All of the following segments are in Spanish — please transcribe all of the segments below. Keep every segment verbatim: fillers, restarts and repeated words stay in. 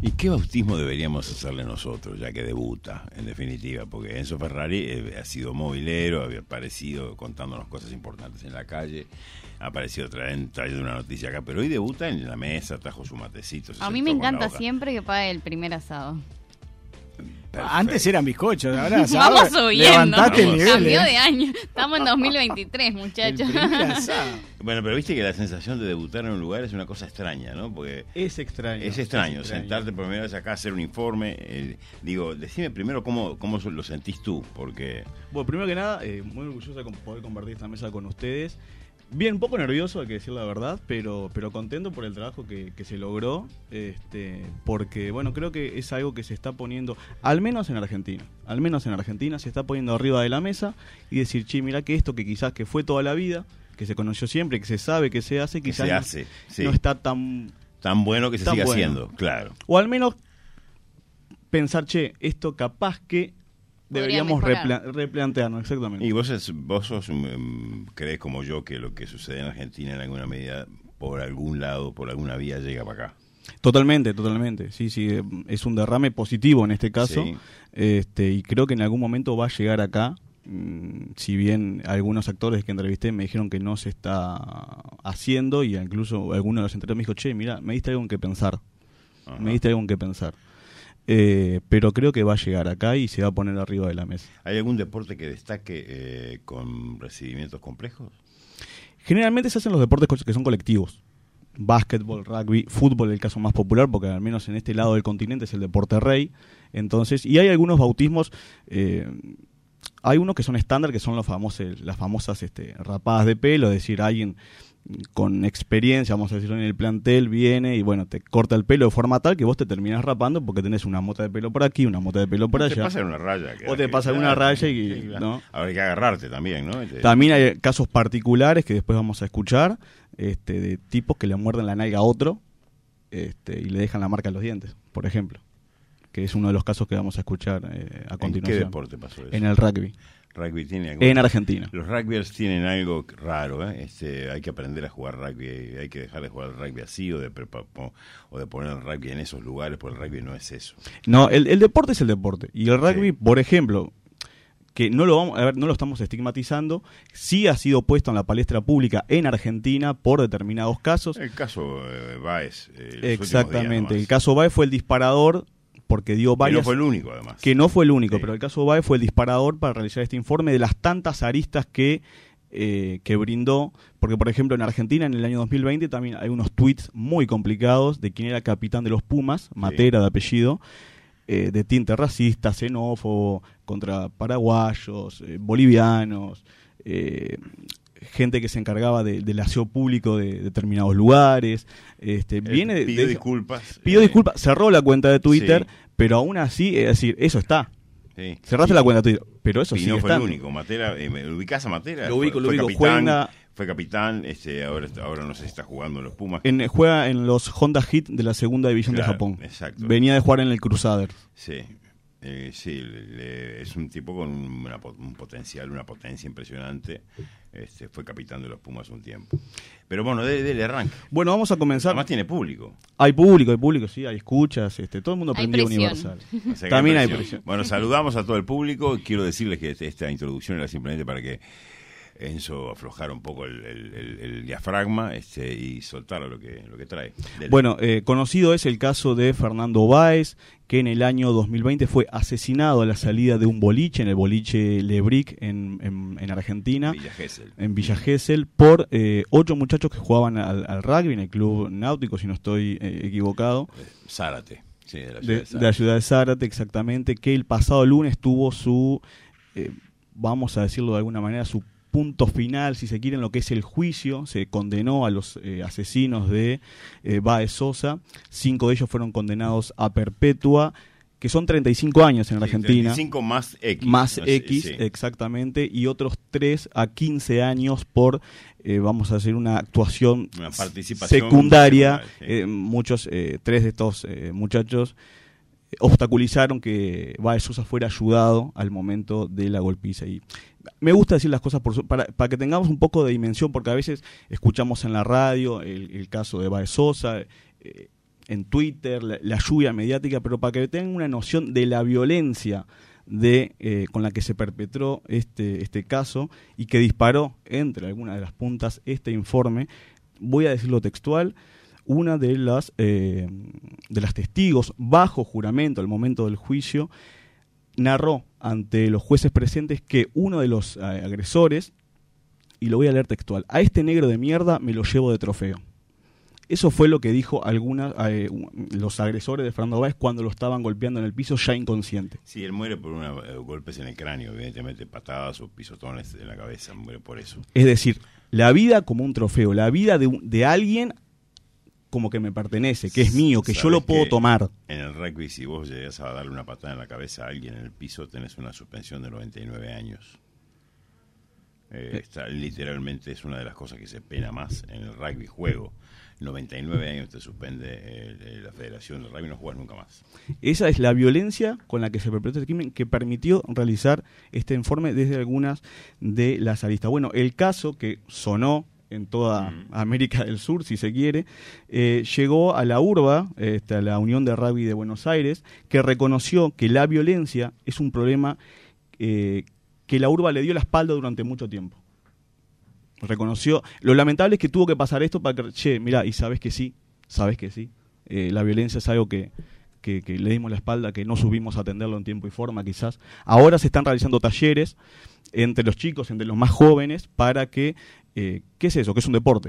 ¿Y qué bautismo deberíamos hacerle nosotros, ya que debuta, en definitiva? Porque Enzo Ferrari eh, ha sido movilero, había aparecido contándonos cosas importantes en la calle, ha aparecido trayendo, trayendo una noticia acá, pero hoy debuta en la mesa, trajo su matecito. A mí me encanta siempre que pague el primer asado. Perfecto. Antes eran bizcochos, ahora vamos subiendo. Levantaste el nivel. Cambió eh. de año. Estamos en dos mil veintitrés, muchachos. Bueno, pero viste que la sensación de debutar en un lugar es una cosa extraña, ¿no? Porque es extraño. Es extraño, es extraño. sentarte por primera vez acá, hacer un informe. Eh, digo, decime primero cómo, cómo lo sentís tú, porque... Bueno, primero que nada, eh, muy orgulloso de poder compartir esta mesa con ustedes. Bien, un poco nervioso, hay que decir la verdad, pero, pero contento por el trabajo que, que se logró, este, porque bueno, creo que es algo que se está poniendo, al menos en Argentina, al menos en Argentina se está poniendo arriba de la mesa y decir, che, mirá que esto que quizás que fue toda la vida, que se conoció siempre, que se sabe que se hace, quizás se no, hace, sí. no está tan... Tan bueno que se siga bueno. haciendo, claro. O al menos pensar, che, esto capaz que deberíamos repla- replantearnos, exactamente. Y vos, es, vos sos, um, crees como yo que lo que sucede en Argentina en alguna medida, por algún lado, por alguna vía, llega para acá. Totalmente, totalmente. Sí, sí, es un derrame positivo en este caso. Sí. Este, y creo que en algún momento va a llegar acá. Si bien algunos actores que entrevisté me dijeron que no se está haciendo, y incluso alguno de los entrevistados me dijo, che, mira, me diste algo en que pensar. Ajá. Me diste algo en que pensar. Eh, pero creo que va a llegar acá y se va a poner arriba de la mesa. ¿Hay algún deporte que destaque eh, con recibimientos complejos? Generalmente se hacen los deportes que son colectivos. Básquetbol, rugby, fútbol, el caso más popular, porque al menos en este lado del continente es el deporte rey. Entonces, y hay algunos bautismos, eh, hay unos que son estándar, que son los famosos, las famosas este, rapadas de pelo, es decir, alguien con experiencia, vamos a decirlo, en el plantel viene y bueno, te corta el pelo de forma tal que vos te terminás rapando porque tenés una mota de pelo por aquí, una mota de pelo por o allá. Te pasa una raya. O te pasa una raya y... ¿no? Ahora hay que agarrarte también, ¿no? También hay casos particulares que después vamos a escuchar, este, de tipos que le muerden la nalga a otro este, y le dejan la marca en los dientes, por ejemplo. Que es uno de los casos que vamos a escuchar eh, a continuación. ¿En qué deporte pasó eso? En el rugby. Rugby tiene algo, en Argentina. Los rugbyers tienen algo raro, ¿eh? Este, hay que aprender a jugar rugby, hay que dejar de jugar el rugby así o de, prepa- o de poner el rugby en esos lugares, porque el rugby no es eso. No, el, el deporte es el deporte. Y el rugby, sí. Por ejemplo, que no lo vamos a ver, no lo estamos estigmatizando, sí ha sido puesto en la palestra pública en Argentina por determinados casos. El caso eh, Báez. Eh, Exactamente, el caso Báez fue el disparador, porque dio varias... Que no fue el único, además. Que no fue el único, sí. Pero el caso Báez fue el disparador para realizar este informe de las tantas aristas que, eh, que brindó. Porque, por ejemplo, en Argentina, en el año dos mil veinte, también hay unos tweets muy complicados de quién era capitán de los Pumas, Matera, sí. De apellido, eh, de tinte racista, xenófobo, contra paraguayos, eh, bolivianos... Eh, gente que se encargaba de, del aseo público de determinados lugares. Este, viene de, pidió de, disculpas. Pidió eh, disculpas, cerró la cuenta de Twitter, sí. Pero aún así, es decir, eso está. Sí. Cerraste sí. la cuenta de Twitter, pero eso y sigue no fue estando. el único. Matera, eh, ¿lo ubicás a Matera? Lo ubico, fue, lo ubico. Fue capitán, juega, fue capitán este, ahora, ahora no sé si está jugando en los Pumas. En, juega en los Honda Hit de la segunda división claro, de Japón. Exacto. Venía de jugar en el Crusader. Sí. Eh, sí, le, es un tipo con una, un potencial, una potencia impresionante. Este, fue capitán de los Pumas un tiempo. Pero bueno, dele, dele arranque. Bueno, vamos a comenzar. Además tiene público. Hay público, hay público, sí, hay escuchas, este, todo el mundo hay aprendió presión. Universal. O sea También hay hay presión. presión. Bueno, saludamos a todo el público. Quiero decirles que esta introducción era simplemente para que Enzo aflojara un poco el, el, el, el diafragma este, y soltara lo que, lo que trae. Dele. Bueno, eh, conocido es el caso de Fernando Báez, que en el año dos mil veinte fue asesinado a la salida de un boliche, en el boliche Lebric en, en, en Argentina, Villa Gesell. en Villa Gesell, por eh, ocho muchachos que jugaban al, al rugby en el club náutico, si no estoy eh, equivocado. Zárate, sí, de la ciudad de, de, Zárate. de la ciudad de Zárate, exactamente, que el pasado lunes tuvo su, eh, vamos a decirlo de alguna manera, su punto final, si se quiere, en lo que es el juicio. Se condenó a los eh, asesinos de eh, Báez Sosa. Cinco de ellos fueron condenados a perpetua, que son treinta y cinco años en sí, Argentina. treinta y cinco más X. Más no sé, X, sí. Exactamente. Y otros tres a quince años por, eh, vamos a hacer una actuación una participación secundaria. secundaria, sí. eh, muchos, eh, tres de estos eh, muchachos obstaculizaron que Báez Sosa fuera ayudado al momento de la golpiza. Y me gusta decir las cosas por su, para, para que tengamos un poco de dimensión, porque a veces escuchamos en la radio el, el caso de Báez Sosa, eh, en Twitter, la, la lluvia mediática, pero para que tengan una noción de la violencia de eh, con la que se perpetró este, este caso y que disparó entre algunas de las puntas este informe, voy a decirlo textual. Una de las eh, de las testigos bajo juramento al momento del juicio narró ante los jueces presentes que uno de los eh, agresores, y lo voy a leer textual: a este negro de mierda me lo llevo de trofeo. Eso fue lo que dijo algunas eh, los agresores de Fernando Báez cuando lo estaban golpeando en el piso ya inconsciente. Sí, él muere por una, eh, golpes en el cráneo, evidentemente patadas o pisotones en la cabeza, muere por eso. Es decir, la vida como un trofeo, la vida de, de alguien como que me pertenece, que es mío, que yo lo puedo tomar. En el rugby, si vos llegas a darle una patada en la cabeza a alguien en el piso, tenés una suspensión de noventa y nueve años. Eh, está, literalmente es una de las cosas que se pena más en el rugby juego. noventa y nueve años te suspende eh, la Federación del Rugby, no juegas nunca más. Esa es la violencia con la que se perpetró este crimen, que permitió realizar este informe desde algunas de las aristas. Bueno, el caso que sonó en toda uh-huh. América del Sur, si se quiere, eh, llegó a la URBA, este, a la Unión de Rugby de Buenos Aires, que reconoció que la violencia es un problema eh, que la URBA le dio la espalda durante mucho tiempo. Reconoció. Lo lamentable es que tuvo que pasar esto para que, che, mirá, y sabes que sí, sabes que sí. Eh, la violencia es algo que, que, que le dimos la espalda, que no subimos a atenderlo en tiempo y forma, quizás. Ahora se están realizando talleres entre los chicos, entre los más jóvenes, para que, eh, ¿qué es eso? Que es un deporte.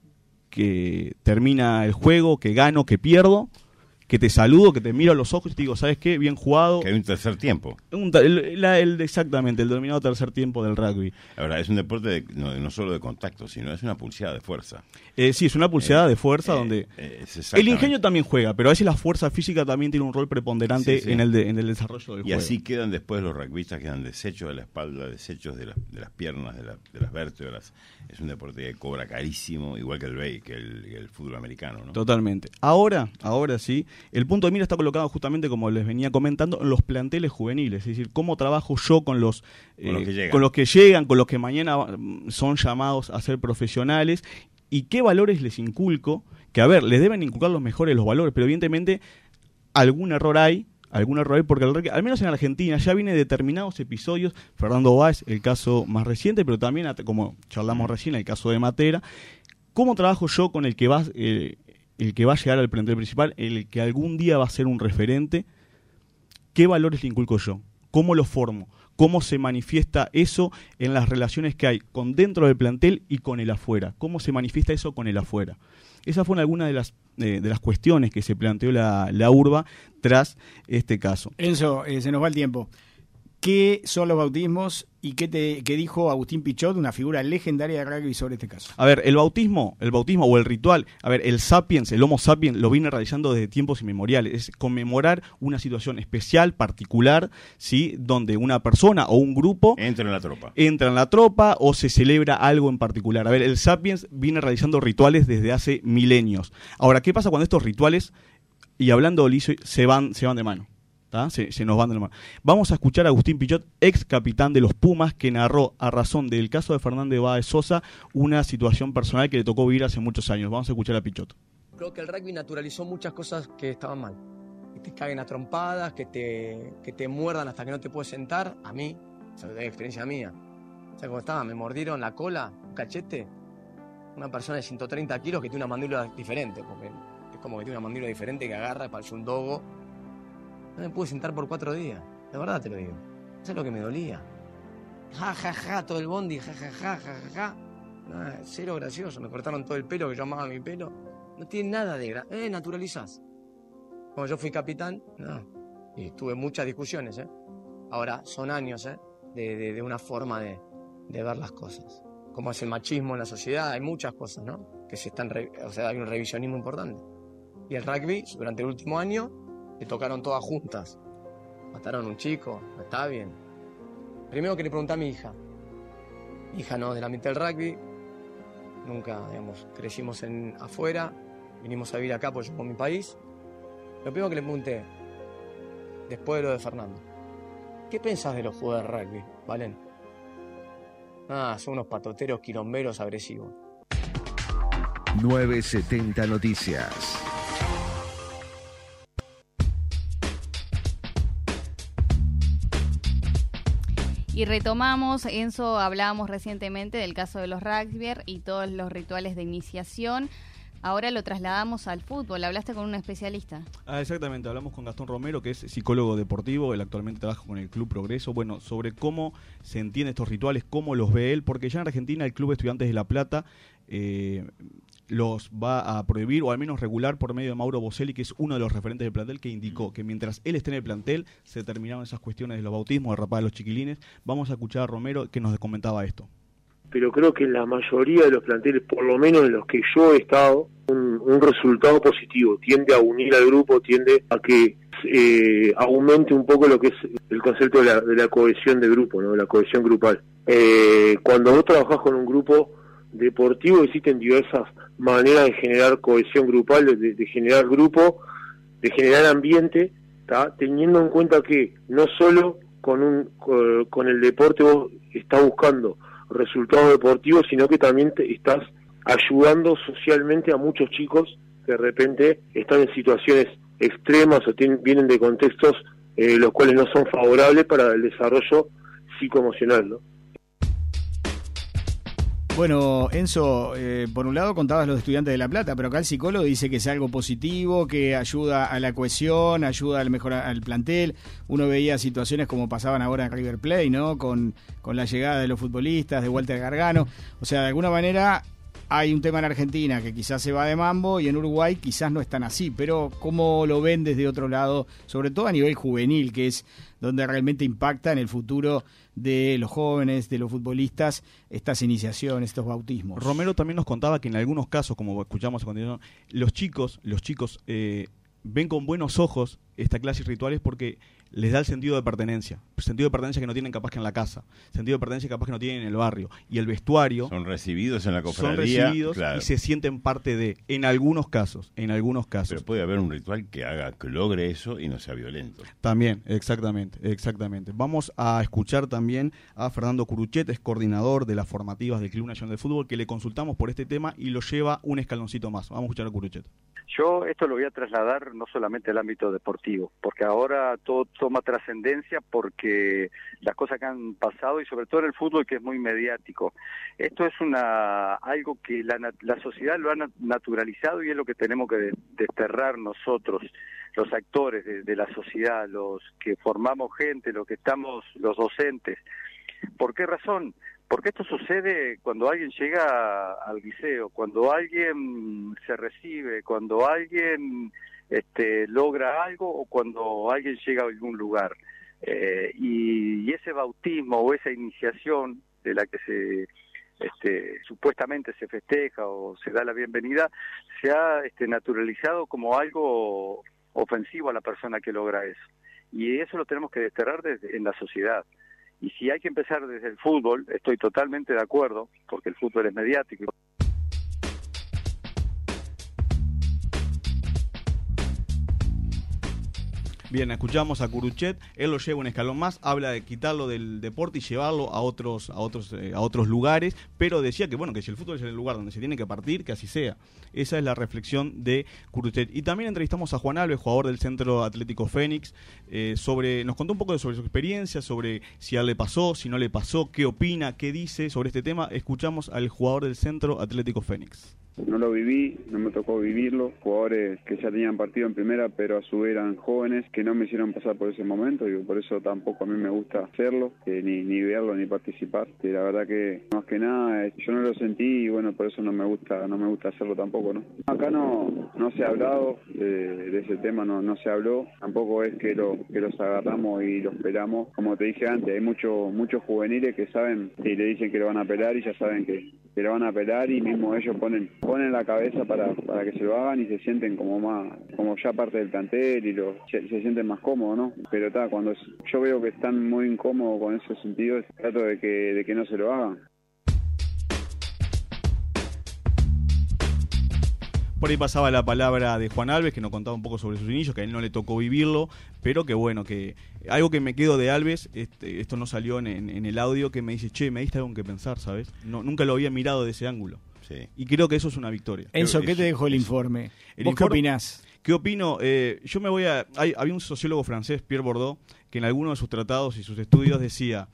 Que termina el juego, que gano, que pierdo, que te saludo, que te miro a los ojos y te digo, ¿sabes qué? Bien jugado. Que hay un tercer tiempo. Un, el, la, el, exactamente, el denominado tercer tiempo del rugby. Ahora, es un deporte de, no, no solo de contacto, sino es una pulseada de fuerza. Eh, sí, es una pulseada eh, de fuerza eh, donde... Eh, el ingenio también juega, pero a veces la fuerza física también tiene un rol preponderante sí, sí. En, el de, en el desarrollo del y juego. Y así quedan después los rugbyistas, quedan desechos de la espalda, desechos de, la, de las piernas, de, la, de las vértebras. Es un deporte que cobra carísimo, igual que el, que el, que el fútbol americano, ¿no? Totalmente. Ahora, ahora sí, el punto de mira está colocado justamente, como les venía comentando, en los planteles juveniles, es decir, cómo trabajo yo con los, eh, con, los que con los que llegan, con los que mañana son llamados a ser profesionales, y qué valores les inculco, que a ver, les deben inculcar los mejores los valores, pero evidentemente algún error hay, algún error hay, porque el, al menos en Argentina ya viene determinados episodios, Fernando Báez, el caso más reciente, pero también, como charlamos recién, el caso de Matera. ¿Cómo trabajo yo con el que va... Eh, el que va a llegar al plantel principal, el que algún día va a ser un referente? ¿Qué valores le inculco yo? ¿Cómo lo formo? ¿Cómo se manifiesta eso en las relaciones que hay con dentro del plantel y con el afuera? ¿Cómo se manifiesta eso con el afuera? Esas fueron algunas de las eh, de las cuestiones que se planteó la, la URBA tras este caso. Enzo, eh, se nos va el tiempo. ¿Qué son los bautismos y qué, te, qué dijo Agustín Pichot, una figura legendaria de rugby, sobre este caso? A ver, el bautismo, el bautismo o el ritual, a ver, el sapiens, el homo sapiens lo viene realizando desde tiempos inmemoriales, es conmemorar una situación especial, particular, ¿sí? Donde una persona o un grupo entra en la tropa. Entra en la tropa o se celebra algo en particular. A ver, el sapiens viene realizando rituales desde hace milenios. Ahora, ¿qué pasa cuando estos rituales, y hablando liso, se van, se van de mano? Se, se nos van de la mano. Vamos a escuchar a Agustín Pichot, ex capitán de los Pumas, que narró a razón del caso de Fernández Báez Sosa una situación personal que le tocó vivir hace muchos años. Vamos a escuchar a Pichot. Creo que el rugby naturalizó muchas cosas que estaban mal. Que te caguen a trompadas, que te, que te muerdan hasta que no te puedes sentar. A mí, o sea, es experiencia mía. O sea, cómo estaba, me mordieron la cola, un cachete. Una persona de ciento treinta kilos que tiene una mandíbula diferente, porque es como que tiene una mandíbula diferente que agarra, parece un dogo. No me pude sentar por cuatro días, de verdad te lo digo. Eso es lo que me dolía. Ja, ja, ja, todo el bondi, ja, ja, ja, ja, ja, ja. Nada, cero gracioso, me cortaron todo el pelo, que yo amaba mi pelo. No tiene nada de gra... Eh, naturalizás. Cuando yo fui capitán, no. Y tuve muchas discusiones, ¿eh? Ahora, son años, ¿eh? De, de, de una forma de, de ver las cosas. Como es el machismo en la sociedad, hay muchas cosas, ¿no? Que se están... Re... O sea, hay un revisionismo importante. Y el rugby, durante el último año... le tocaron todas juntas. Mataron a un chico, no está bien. Primero que le pregunté a mi hija. Mi hija no, de la mitad del rugby. Nunca, digamos, crecimos en, afuera. Vinimos a vivir acá porque yo con mi país. Lo primero que le pregunté, después de lo de Fernando, ¿qué pensás de los jugadores de rugby, Valen? Ah, son unos patoteros quilomberos agresivos. novecientos setenta Noticias. Y retomamos, Enzo, hablábamos recientemente del caso de los rugbyers y todos los rituales de iniciación. Ahora lo trasladamos al fútbol. ¿Hablaste con un especialista? Ah, exactamente. Hablamos con Gastón Romero, que es psicólogo deportivo. Él actualmente trabaja con el Club Progreso. Bueno, sobre cómo se entienden estos rituales, cómo los ve él, porque ya en Argentina el Club Estudiantes de La Plata eh, los va a prohibir, o al menos regular, por medio de Mauro Boselli, que es uno de los referentes del plantel, que indicó que mientras él esté en el plantel se terminaron esas cuestiones de los bautismos, de rapar a los chiquilines. Vamos a escuchar a Romero, que nos comentaba esto. Pero creo que en la mayoría de los planteles, por lo menos en los que yo he estado, un, un resultado positivo, tiende a unir al grupo, tiende a que eh, aumente un poco lo que es el concepto de la, de la cohesión de grupo, ¿no? De la cohesión grupal. Eh, cuando vos trabajás con un grupo deportivo, existen diversas maneras de generar cohesión grupal, de, de generar grupo, de generar ambiente, ¿tá? Teniendo en cuenta que no solo con, un, con, con el deporte vos estás buscando resultados deportivos, sino que también te estás ayudando socialmente a muchos chicos que de repente están en situaciones extremas o tienen, vienen de contextos eh, los cuales no son favorables para el desarrollo psicoemocional, ¿no? Bueno, Enzo, eh, por un lado contabas los estudiantes de La Plata, pero acá el psicólogo dice que es algo positivo, que ayuda a la cohesión, ayuda al mejorar al plantel. Uno veía situaciones como pasaban ahora en River Plate, ¿no? Con, con la llegada de los futbolistas, de Walter Gargano. O sea, de alguna manera hay un tema en Argentina que quizás se va de mambo y en Uruguay quizás no es tan así, pero ¿cómo lo ven desde otro lado? Sobre todo a nivel juvenil, que es donde realmente impacta en el futuro de los jóvenes, de los futbolistas, estas iniciaciones, estos bautismos. Romero también nos contaba que en algunos casos, como escuchamos a continuación, los chicos, los chicos eh, ven con buenos ojos esta clase de rituales porque les da el sentido de pertenencia, sentido de pertenencia que no tienen capaz que en la casa, sentido de pertenencia capaz que no tienen en el barrio, y el vestuario son recibidos en la cofradía, son recibidos, claro, y se sienten parte de, en algunos casos, en algunos casos. Pero puede haber un ritual que haga, que logre eso y no sea violento. También, exactamente, exactamente. Vamos a escuchar también a Fernando Curuchet, es coordinador de las formativas del Club Nacional de Fútbol, que le consultamos por este tema y lo lleva un escaloncito más. Vamos a escuchar a Curuchet. Yo esto lo voy a trasladar no solamente al ámbito deportivo, porque ahora todo toma trascendencia porque las cosas que han pasado y sobre todo en el fútbol, que es muy mediático. Esto es una algo que la, la sociedad lo ha naturalizado y es lo que tenemos que desterrar nosotros, los actores de, de la sociedad, los que formamos gente, los que estamos, los docentes. ¿Por qué razón? Porque esto sucede cuando alguien llega al liceo, cuando alguien se recibe, cuando alguien este, logra algo o cuando alguien llega a algún lugar. Eh, y, y ese bautismo o esa iniciación de la que se este, supuestamente se festeja o se da la bienvenida, se ha este, naturalizado como algo ofensivo a la persona que logra eso. Y eso lo tenemos que desterrar desde, en la sociedad. Y si hay que empezar desde el fútbol, estoy totalmente de acuerdo, porque el fútbol es mediático. Bien, escuchamos a Curuchet, él lo lleva un escalón más, habla de quitarlo del deporte y llevarlo a otros a otros eh, a otros lugares, pero decía que bueno, que si el fútbol es el lugar donde se tiene que partir, que así sea. Esa es la reflexión de Curuchet. Y también entrevistamos a Juan Alves, jugador del Centro Atlético Fénix, eh, sobre nos contó un poco sobre su experiencia, sobre si a él le pasó, si no le pasó, qué opina, qué dice sobre este tema. Escuchamos al jugador del Centro Atlético Fénix. No lo viví, no me tocó vivirlo, jugadores que ya tenían partido en primera, pero a su vez eran jóvenes, que no me hicieron pasar por ese momento, y por eso tampoco a mí me gusta hacerlo, eh, ni, ni verlo, ni participar. Y la verdad que, más que nada, eh, yo no lo sentí y bueno, por eso no me gusta no me gusta hacerlo tampoco, ¿no? Acá no no se ha hablado de, de ese tema, no no se habló, tampoco es que, lo, que los agarramos y los pelamos. Como te dije antes, hay muchos muchos juveniles que saben y le dicen que lo van a pelar y ya saben que, que lo van a pelar y mismo ellos ponen ponen la cabeza para, para que se lo hagan y se sienten como más, como ya parte del plantel y lo, se, se sienten más cómodos, ¿no? Pero está, cuando yo veo que están muy incómodos con esos sentidos, trato de que, de que no se lo hagan. Por ahí pasaba la palabra de Juan Alves, que nos contaba un poco sobre sus inicios, que a él no le tocó vivirlo, pero que bueno, que algo que me quedo de Alves, este, esto no salió en, en, en el audio, que me dice, che, me diste algo en que pensar, ¿sabes? No, nunca lo había mirado de ese ángulo. Sí. Y creo que eso es una victoria. Enzo, creo ¿qué eso, te dejó el eso. informe? El ¿Vos informe, qué opinás? ¿Qué opino? Eh, yo me voy a... Hay, había un sociólogo francés, Pierre Bourdieu, que en algunos de sus tratados y sus estudios decía,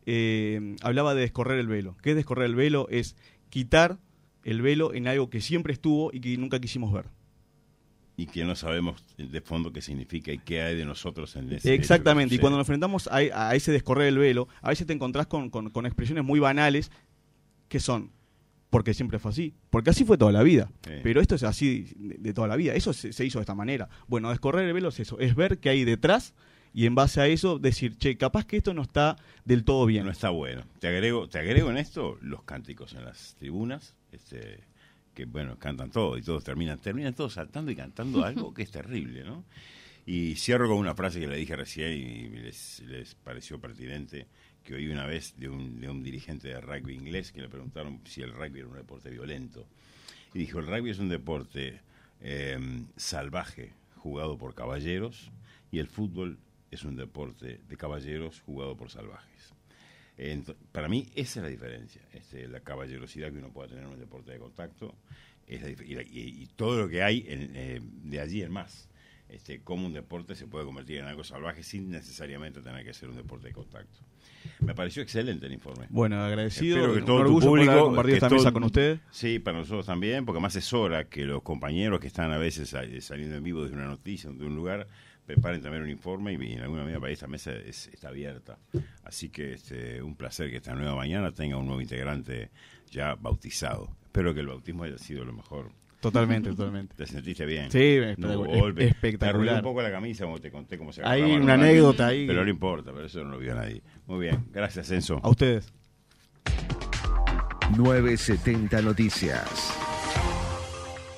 eh, hablaba de descorrer el velo. ¿Qué es descorrer el velo? Es quitar el velo en algo que siempre estuvo y que nunca quisimos ver. Y que no sabemos de fondo qué significa y qué hay de nosotros en ese Exactamente, y cuando nos enfrentamos a, a ese descorrer el velo, a veces te encontrás con, con, con expresiones muy banales que son, porque siempre fue así, porque así fue toda la vida, sí. Pero esto es así de, de toda la vida, eso se, se hizo de esta manera. Bueno, descorrer el velo es eso, es ver qué hay detrás y en base a eso decir, che, capaz que esto no está del todo bien. No está bueno. Te agrego, te agrego en esto los cánticos en las tribunas, este... que bueno, cantan todo y todos terminan, terminan todos saltando y cantando algo que es terrible, ¿no? Y cierro con una frase que le dije recién y les, les pareció pertinente, que oí una vez de un, de un dirigente de rugby inglés que le preguntaron si el rugby era un deporte violento. Y dijo, el rugby es un deporte eh, salvaje, jugado por caballeros, y el fútbol es un deporte de caballeros jugado por salvajes. Entonces, para mí esa es la diferencia, este, la caballerosidad que uno pueda tener en un deporte de contacto es la, y, y, y todo lo que hay en, eh, de allí en más, este, cómo un deporte se puede convertir en algo salvaje sin necesariamente tener que ser un deporte de contacto. Me pareció excelente el informe. Bueno, agradecido, espero que todo un tu orgullo público por haber compartido esta todo, mesa con ustedes. Sí, para nosotros también, porque más es hora que los compañeros que están a veces saliendo en vivo de una noticia de un lugar preparen también un informe y en alguna medida para esta mesa es, está abierta. Así que este, un placer que esta nueva mañana tenga un nuevo integrante ya bautizado. Espero que el bautismo haya sido lo mejor. Totalmente, totalmente. ¿Te sentiste bien? Sí, no es, espectacular. Te arruiné un poco la camisa como te conté cómo se agarraba. Hay una anécdota ahí. Pero no importa, pero eso no lo vio nadie. Muy bien, gracias Enzo. A ustedes. novecientos setenta Noticias.